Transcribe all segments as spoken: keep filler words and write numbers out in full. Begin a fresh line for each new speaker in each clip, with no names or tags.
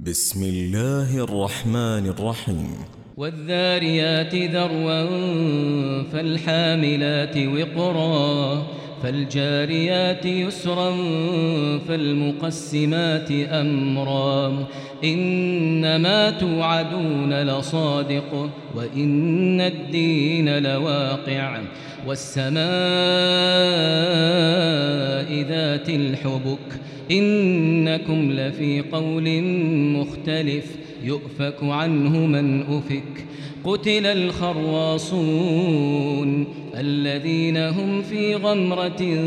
بسم الله الرحمن الرحيم.
والذاريات ذروا فالحاملات وقرا فالجاريات يسرا فالمقسمات أمرا إنما توعدون لصادق وإن الدين لواقع والسماء ذات الحبك إنكم لفي قول مختلف يؤفك عنه من أفك قتل الخراصون الذين هم في غمرة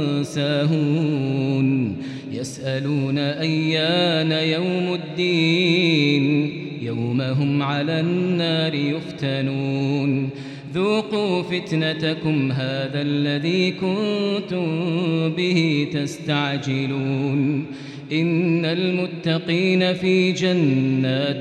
ساهون يسألون أيان يوم الدين يوم هم على النار يفتنون ذوقوا فتنتكم هذا الذي كنتم به تستعجلون إن المتقين في جنات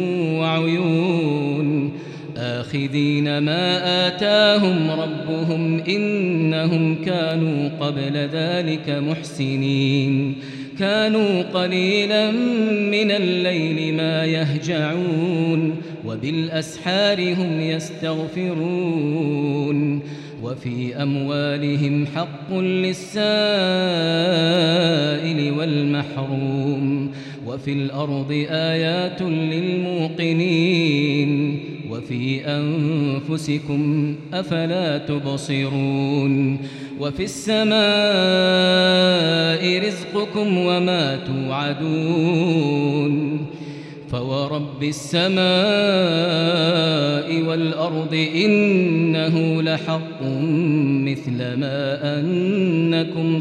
وعيون آخذين ما آتاهم ربهم إنهم كانوا قبل ذلك محسنين كانوا قليلا من الليل ما يهجعون وبالأسحار هم يستغفرون وفي أموالهم حق للسائل والمحروم وفي الأرض آيات للموقنين وفي أنفسكم أفلا تبصرون وفي السماء رزقكم وما توعدون فورب السماء والأرض إنه لحق مثل ما أنكم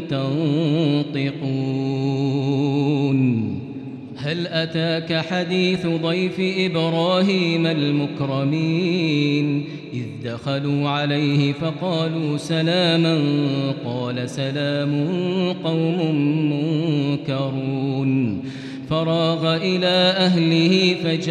تنطقون هل أتاك حديث ضيف إبراهيم المكرمين إذ دخلوا عليه فقالوا سلاما قال سلام قوم منكرون فراغ إلى أهله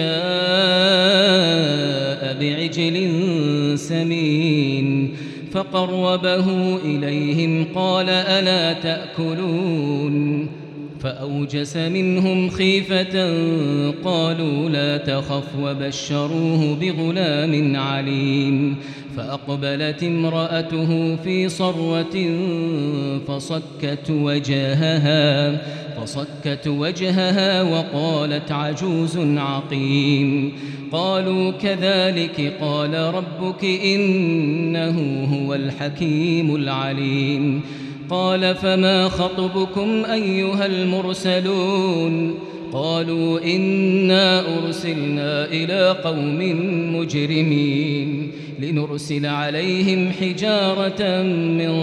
فجاء بعجل سمين فقربه إليهم قال ألا تأكلون فأوجس منهم خيفة قالوا لا تخف وبشروه بغلام عليم فأقبلت امرأته في صرة فصكت وجهها فصكت وجهها وقالت عجوز عقيم قالوا كذلك قال ربك إنه هو الحكيم العليم قال فما خطبكم أيها المرسلون قالوا إنا أرسلنا إلى قوم مجرمين لنرسل عليهم حجارة من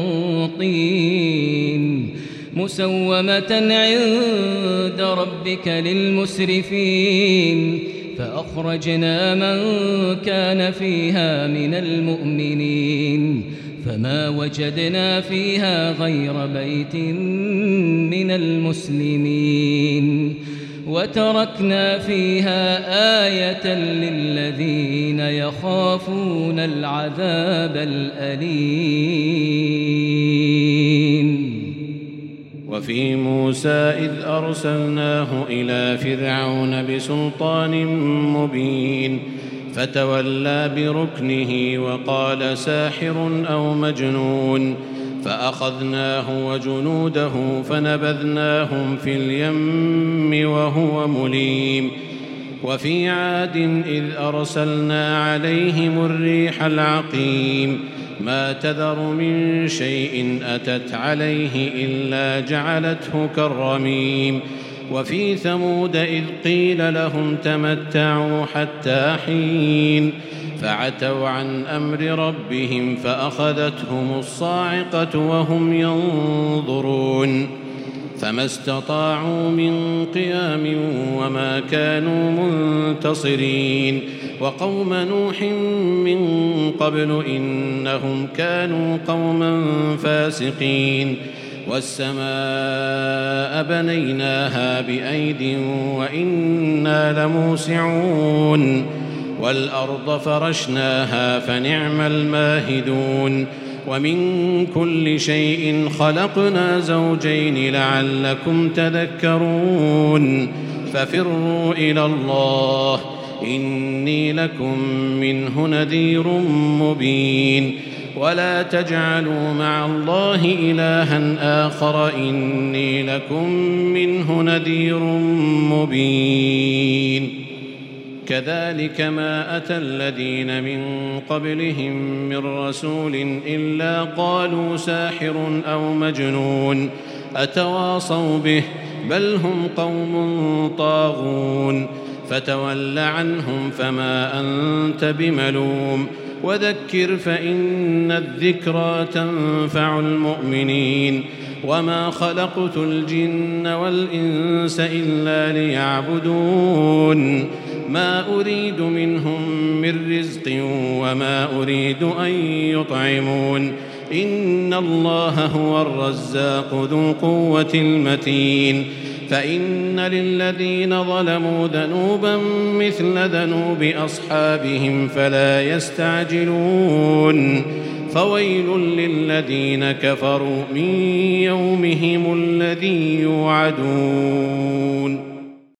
طين مسومة عند ربك للمسرفين فأخرجنا من كان فيها من المؤمنين فما وجدنا فيها غير بيت من المسلمين وتركنا فيها آية للذين يخافون العذاب الأليم.
وفي موسى إذ أرسلناه إلى فرعون بسلطان مبين فتولى بركنه وقال ساحر أو مجنون فأخذناه وجنوده فنبذناهم في اليم وهو مليم. وفي عاد إذ أرسلنا عليهم الريح العقيم ما تذر من شيء أتت عليه إلا جعلته كالرميم. وفي ثمود إذ قيل لهم تمتعوا حتى حين فعتوا عن أمر ربهم فأخذتهم الصاعقة وهم ينظرون فما استطاعوا من قيام وما كانوا منتصرين. وقوم نوح من قبل إنهم كانوا قوما فاسقين. والسماء بنيناها بأيد وإنا لموسعون والأرض فرشناها فنعم الماهدون. ومن كل شيء خلقنا زوجين لعلكم تذكرون ففروا إلى الله إني لكم منه نذير مبين ولا تجعلوا مع الله إلها آخر إني لكم منه نذير مبين كذلك ما أتى الذين من قبلهم من رسول إلا قالوا ساحر أو مجنون أتواصوا به بل هم قوم طاغون فتول عنهم فما أنت بملوم وذكر فإن الذكرى تنفع المؤمنين وما خلقت الجن والإنس إلا ليعبدون ما أريد منهم من رزق وما أريد أن يطعمون إن الله هو الرزاق ذو القوة المتين فإن للذين ظلموا ذنوبا مثل ذنوب أصحابهم فلا يستعجلون فويل للذين كفروا من يومهم الذي يوعدون